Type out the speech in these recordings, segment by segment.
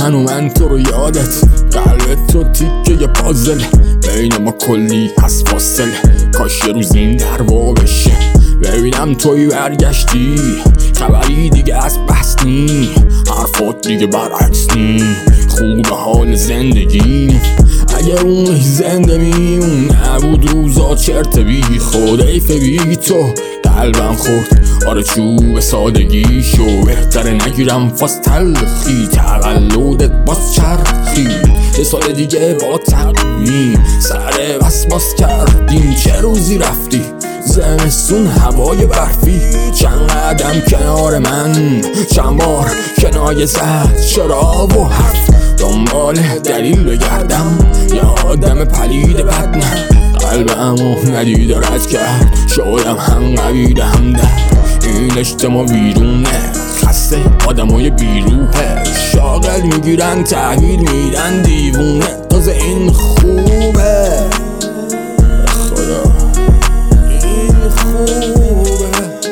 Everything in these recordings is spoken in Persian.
من تو رو یادت، قلب تو تیکه پازل، بین ما کلی هست فاصله، کاش یه روز این در وا بشه، ببینم توی برگشتی، خبری دیگه از بحث نی، حرفات دیگه برعکس نی، خوب حال زندگی، اگه اون زنده میمون نبود روزا چرت بی خود، ایف بی تو قلبم خورد، آره چوب سادگی شو، بهتره نگیرم فاز تلخی، تولدت باز چرخی، یه سال دیگه با تقویم سر بس باز کردیم، چه روزی رفتی زمستون هوای برفی، چند قدم کنار من، چند بار کنایه زد چرا و حرف، دنبال دلیل بگردم یه آدم پلید بد نه، قلبمو ندید رد کرد، شدم هم قوید هم ده، این اجتماع بیرونه خسته آدمای بیروحه، شاغل میگیرن تحویل میدن دیوونه، تازه این خوبه خدا این خوبه.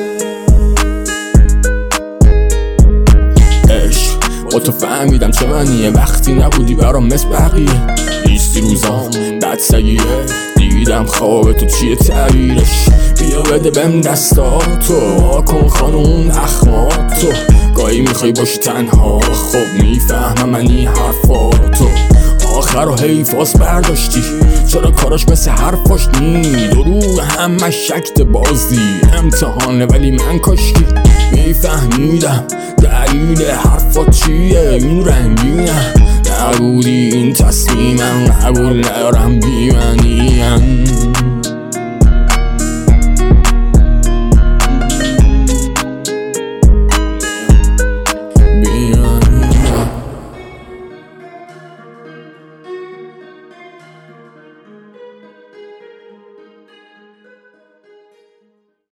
عشق با تو فهمیدم چه منیه، وقتی نبودی برام مثل بقیه، نیستی روزام بد سگیه، دیدم خواب تو چیه تعبیرش، بیا بده بهم دستاتو، کن خانون اخماتو، گاهی میخوای باشی تنها، خب میفهمم من این حرفاتو، آخر و حیفاس برداشتی، چرا کاراش مثل حرفاش نی، درو همه شکت بازی، امتحانه ولی من کاشکی، میفهمیدم دلیل حرفات چیه، این رنگینه نبودی این تصمیمم، قبول ندارم بیمنیم.